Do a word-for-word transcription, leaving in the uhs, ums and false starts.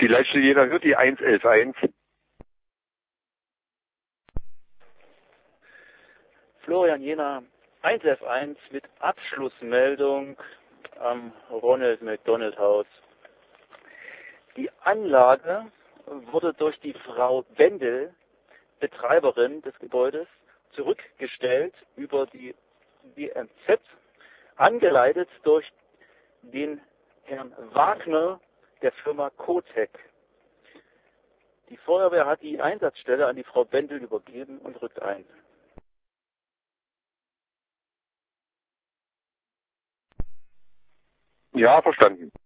Die letzte jeder hört die eins elf eins. Florian Jena, eins elf eins mit Abschlussmeldung am Ronald McDonald Haus. Die Anlage wurde durch die Frau Wendel, Betreiberin des Gebäudes, zurückgestellt über die B M Z, angeleitet durch den Herrn Wagner der Firma Cotec. Die Feuerwehr hat die Einsatzstelle an die Frau Wendel übergeben und rückt ein. Ja, verstanden.